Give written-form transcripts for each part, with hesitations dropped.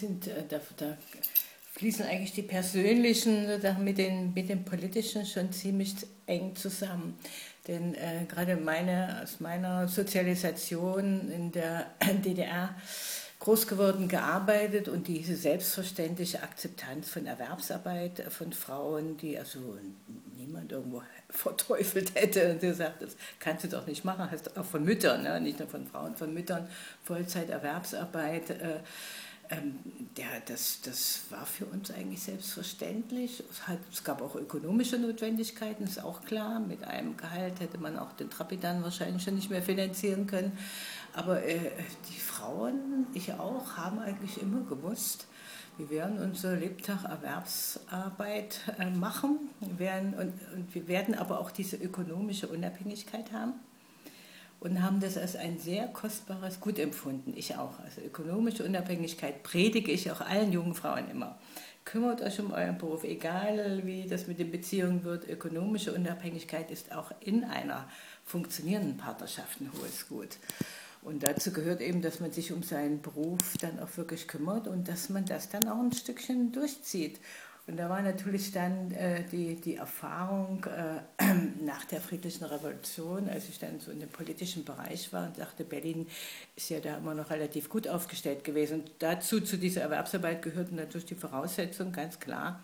da fließen eigentlich die persönlichen mit den politischen schon ziemlich eng zusammen. Denn gerade aus meiner Sozialisation in der DDR groß geworden, gearbeitet und diese selbstverständliche Akzeptanz von Erwerbsarbeit von Frauen, die also niemand irgendwo verteufelt hätte und gesagt, das kannst du doch nicht machen, hast auch von Müttern, ne? Nicht nur von Frauen, von Müttern, Vollzeiterwerbsarbeit. Das war für uns eigentlich selbstverständlich. Es gab auch ökonomische Notwendigkeiten, ist auch klar. Mit einem Gehalt hätte man auch den Trapidan wahrscheinlich schon nicht mehr finanzieren können. Aber die Frauen, ich auch, haben eigentlich immer gewusst, wir werden unsere Lebtag Erwerbsarbeit machen und wir werden aber auch diese ökonomische Unabhängigkeit haben. Und haben das als ein sehr kostbares Gut empfunden, ich auch. Also ökonomische Unabhängigkeit predige ich auch allen jungen Frauen immer. Kümmert euch um euren Beruf, egal wie das mit den Beziehungen wird. Ökonomische Unabhängigkeit ist auch in einer funktionierenden Partnerschaft ein hohes Gut. Und dazu gehört eben, dass man sich um seinen Beruf dann auch wirklich kümmert und dass man das dann auch ein Stückchen durchzieht. Und da war natürlich dann die Erfahrung nach der Friedlichen Revolution, als ich dann so in dem politischen Bereich war und dachte, Berlin ist ja da immer noch relativ gut aufgestellt gewesen. Und dazu, zu dieser Erwerbsarbeit gehörten natürlich die Voraussetzungen, ganz klar.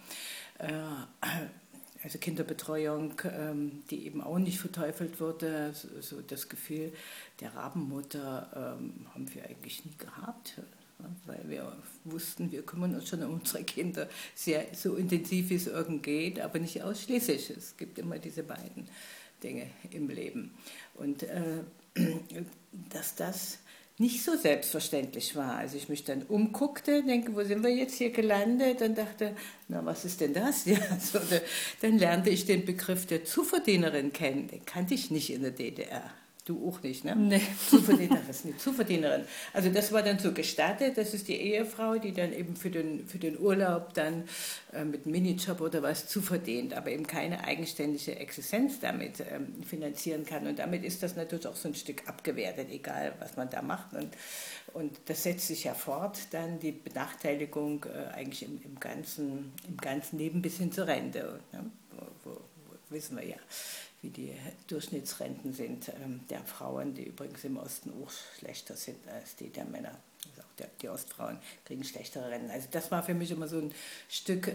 Also Kinderbetreuung, die eben auch nicht verteufelt wurde, so das Gefühl der Rabenmutter haben wir eigentlich nie gehabt. Weil wir wussten, wir kümmern uns schon um unsere Kinder so intensiv, wie es irgend geht, aber nicht ausschließlich. Es gibt immer diese beiden Dinge im Leben. Und dass das nicht so selbstverständlich war. Als ich mich dann umguckte, denke, wo sind wir jetzt hier gelandet? Und dachte, na, was ist denn das? Ja, so, dann lernte ich den Begriff der Zuverdienerin kennen. Den kannte ich nicht in der DDR. Du auch nicht, ne? Nee. Zuverdienerin, was ist eine Zuverdienerin? Also das war dann so gestattet, das ist die Ehefrau, die dann eben für den Urlaub dann mit einem Minijob oder was zuverdient, aber eben keine eigenständige Existenz damit finanzieren kann. Und damit ist das natürlich auch so ein Stück abgewertet, egal was man da macht. Und das setzt sich ja fort, dann die Benachteiligung eigentlich im ganzen Leben bis hin zur Rente. Ne? Wo wissen wir ja, wie die Durchschnittsrenten sind der Frauen, die übrigens im Osten auch schlechter sind als die der Männer. Also auch die Ostfrauen kriegen schlechtere Renten. Also das war für mich immer so ein Stück,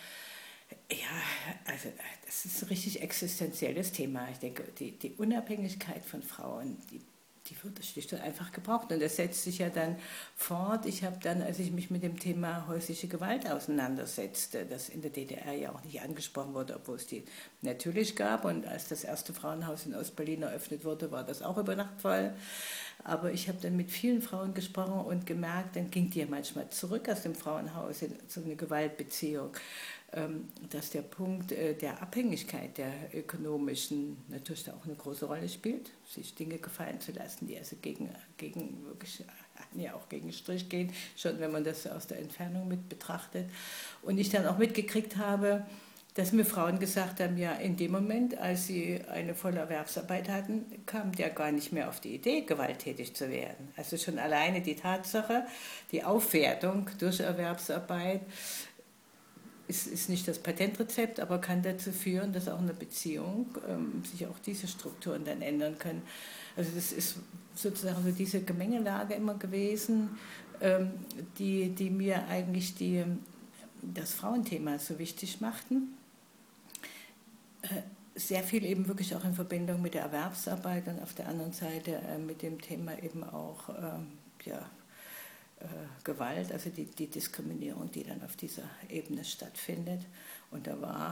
also das ist ein richtig existenzielles Thema. Ich denke, die Unabhängigkeit von Frauen, die wird schlicht und einfach gebraucht. Und das setzt sich ja dann fort. Ich habe dann, als ich mich mit dem Thema häusliche Gewalt auseinandersetzte, das in der DDR ja auch nicht angesprochen wurde, obwohl es die natürlich gab. Und als das erste Frauenhaus in Ostberlin eröffnet wurde, war das auch über Nacht voll. Aber ich habe dann mit vielen Frauen gesprochen und gemerkt, dann ging die ja manchmal zurück aus dem Frauenhaus in so eine Gewaltbeziehung, dass der Punkt der Abhängigkeit der ökonomischen natürlich da auch eine große Rolle spielt, sich Dinge gefallen zu lassen, die also gegen wirklich auch gegen Strich gehen, schon wenn man das aus der Entfernung mit betrachtet. Und ich dann auch mitgekriegt habe, dass mir Frauen gesagt haben, ja, in dem Moment, als sie eine volle Erwerbsarbeit hatten, kam der gar nicht mehr auf die Idee, gewalttätig zu werden. Also schon alleine die Tatsache, die Aufwertung durch Erwerbsarbeit ist nicht das Patentrezept, aber kann dazu führen, dass auch in der Beziehung sich auch diese Strukturen dann ändern können. Also das ist sozusagen so diese Gemengelage immer gewesen, die mir eigentlich das Frauenthema so wichtig machten. Sehr viel eben wirklich auch in Verbindung mit der Erwerbsarbeit und auf der anderen Seite mit dem Thema eben auch Gewalt, also die Diskriminierung, die dann auf dieser Ebene stattfindet. Und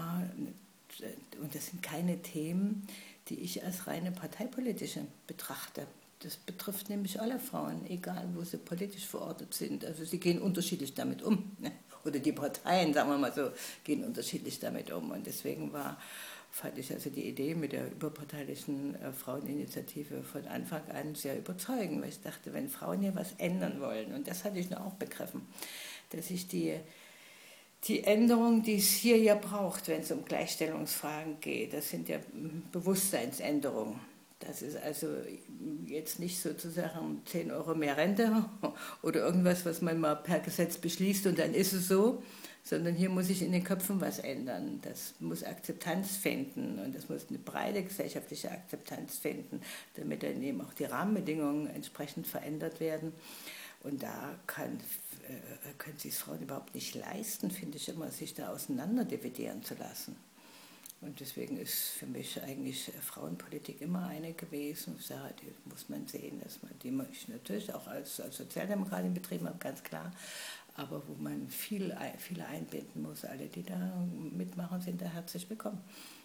das sind keine Themen, die ich als reine parteipolitische betrachte. Das betrifft nämlich alle Frauen, egal wo sie politisch verortet sind. Also sie gehen unterschiedlich damit um. Oder die Parteien, sagen wir mal so, gehen unterschiedlich damit um. Und deswegen fand ich also die Idee mit der überparteilichen Fraueninitiative von Anfang an sehr überzeugend, weil ich dachte, wenn Frauen hier was ändern wollen, und das hatte ich noch auch begriffen, dass ich die Änderungen, die es hier ja braucht, wenn es um Gleichstellungsfragen geht, das sind ja Bewusstseinsänderungen. Das ist also jetzt nicht sozusagen 10 Euro mehr Rente oder irgendwas, was man mal per Gesetz beschließt und dann ist es so, sondern hier muss sich in den Köpfen was ändern. Das muss Akzeptanz finden und das muss eine breite gesellschaftliche Akzeptanz finden, damit dann eben auch die Rahmenbedingungen entsprechend verändert werden. Und da können sich Frauen überhaupt nicht leisten, finde ich immer, sich da auseinander dividieren zu lassen. Und deswegen ist für mich eigentlich Frauenpolitik immer eine gewesen. Ich sage, die muss man sehen, dass man die ich natürlich auch als Sozialdemokratin betrieben habe, ganz klar. Aber wo man viele einbinden muss, alle, die da mitmachen, sind da herzlich willkommen.